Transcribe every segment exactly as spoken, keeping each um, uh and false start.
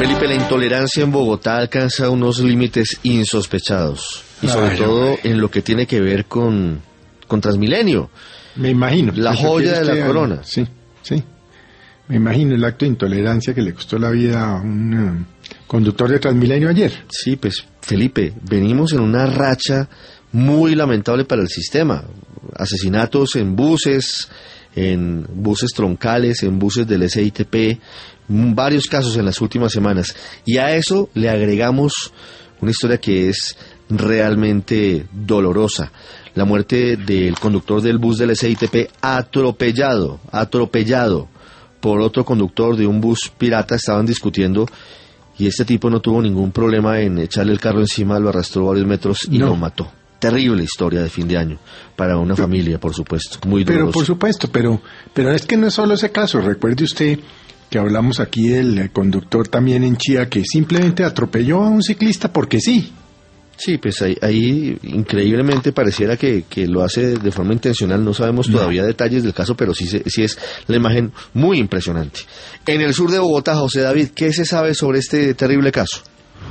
Felipe, la intolerancia en Bogotá alcanza unos límites insospechados. Y sobre Ay, todo en lo que tiene que ver con, con Transmilenio. Me imagino. La joya de la corona. Sí, sí. Me imagino el acto de intolerancia que le costó la vida a un uh, conductor de Transmilenio ayer. Sí, pues Felipe, venimos en una racha muy lamentable para el sistema. Asesinatos en buses, en buses troncales, en buses del S I T P, varios casos en las últimas semanas. Y a eso le agregamos una historia que es realmente dolorosa. La muerte del conductor del bus del S I T P atropellado, atropellado por otro conductor de un bus pirata. Estaban discutiendo y este tipo no tuvo ningún problema en echarle el carro encima, lo arrastró varios metros y no. lo mató. Terrible historia de fin de año para una pero, familia, por supuesto, muy dolorosa. Pero por supuesto, pero, pero es que no es solo ese caso. Recuerde usted que hablamos aquí del conductor también en Chía que simplemente atropelló a un ciclista porque sí. Sí, pues ahí, ahí increíblemente pareciera que, que lo hace de forma intencional. No sabemos todavía no. detalles del caso, pero sí, sí es la imagen muy impresionante. En el sur de Bogotá, José David, ¿qué se sabe sobre este terrible caso?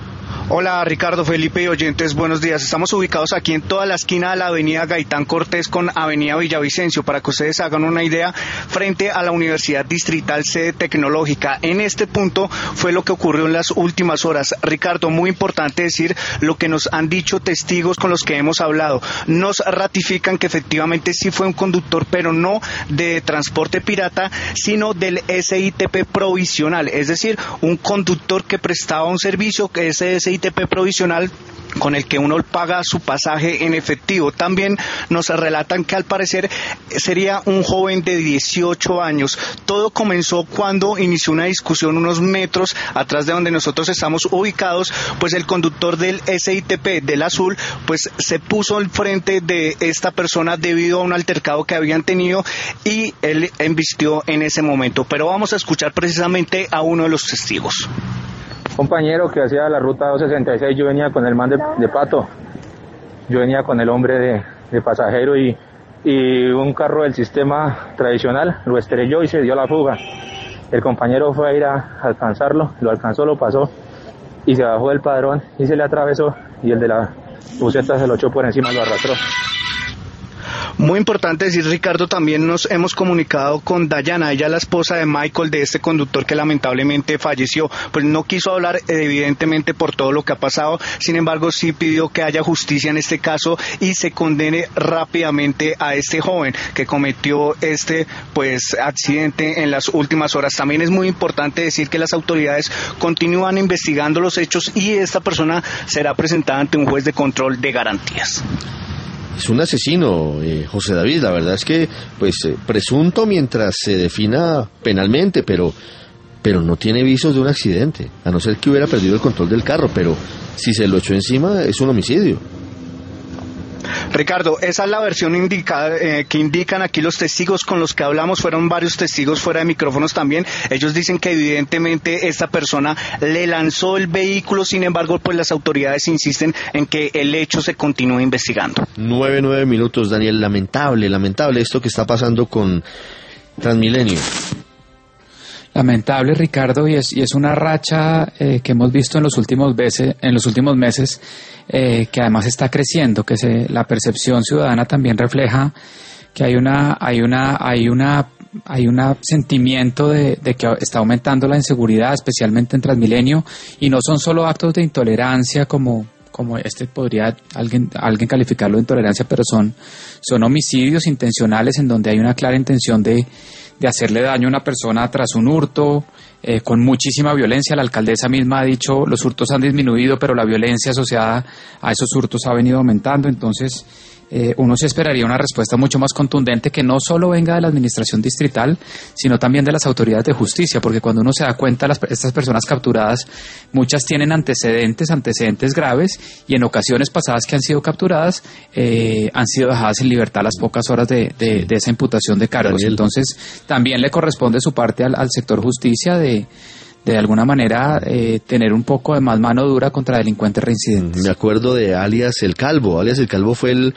Hola Ricardo, Felipe y oyentes, buenos días. Estamos ubicados aquí en toda la esquina de la avenida Gaitán Cortés con avenida Villavicencio, para que ustedes hagan una idea, frente a la Universidad Distrital Sede Tecnológica. En este punto fue lo que ocurrió en las últimas horas. Ricardo, muy importante decir lo que nos han dicho testigos con los que hemos hablado. Nos ratifican que efectivamente sí fue un conductor, pero no de transporte pirata, sino del S I T P provisional, es decir, un conductor que prestaba un servicio, que ese S I T P provisional con el que uno paga su pasaje en efectivo. También nos relatan que al parecer sería un joven de dieciocho años. Todo comenzó cuando inició una discusión unos metros atrás de donde nosotros estamos ubicados, pues el conductor del S I T P del azul pues se puso al frente de esta persona debido a un altercado que habían tenido y él embistió en ese momento. Pero vamos a escuchar precisamente a uno de los testigos. Compañero que hacía la ruta doscientos sesenta y seis, yo venía con el man de, de Pato, yo venía con el hombre de, de pasajero y, y un carro del sistema tradicional lo estrelló y se dio la fuga. El compañero fue a ir a alcanzarlo, lo alcanzó, lo pasó y se bajó del padrón y se le atravesó y el de la buseta se lo echó por encima y lo arrastró. Muy importante decir, Ricardo, también nos hemos comunicado con Dayana, ella es la esposa de Michael, de este conductor que lamentablemente falleció. Pues no quiso hablar evidentemente por todo lo que ha pasado, sin embargo sí pidió que haya justicia en este caso y se condene rápidamente a este joven que cometió este pues accidente en las últimas horas. También es muy importante decir que las autoridades continúan investigando los hechos y esta persona será presentada ante un juez de control de garantías. Es un asesino, eh, José David, la verdad es que, pues, eh, presunto mientras se defina penalmente, pero, pero no tiene visos de un accidente, a no ser que hubiera perdido el control del carro, pero si se lo echó encima es un homicidio. Ricardo, esa es la versión indicada, eh, que indican aquí los testigos con los que hablamos. Fueron varios testigos fuera de micrófonos también. Ellos dicen que evidentemente esta persona le lanzó el vehículo, sin embargo pues las autoridades insisten en que el hecho se continúe investigando. Nueve, nueve minutos, Daniel. Lamentable, lamentable esto que está pasando con Transmilenio. Lamentable, Ricardo, y es, y es una racha eh, que hemos visto en los últimos meses, en los últimos meses eh, que además está creciendo, que se, la percepción ciudadana también refleja que hay una, hay una, hay una, hay un sentimiento de, de que está aumentando la inseguridad, especialmente en Transmilenio, y no son solo actos de intolerancia como como este podría alguien alguien calificarlo de intolerancia, pero son son homicidios intencionales en donde hay una clara intención de de hacerle daño a una persona tras un hurto, eh, con muchísima violencia. La alcaldesa misma ha dicho, los hurtos han disminuido, pero la violencia asociada a esos hurtos ha venido aumentando. Entonces, eh, uno se esperaría una respuesta mucho más contundente que no solo venga de la administración distrital, sino también de las autoridades de justicia, porque cuando uno se da cuenta, las, estas personas capturadas, muchas tienen antecedentes, antecedentes graves, y en ocasiones pasadas que han sido capturadas, eh, han sido dejadas en libertad a las pocas horas de, de, de esa imputación de cargos. Daniel. Entonces, también le corresponde su parte al, al sector justicia de de alguna manera eh, tener un poco de más mano dura contra delincuentes reincidentes. Me acuerdo de alias El Calvo. Alias El Calvo fue el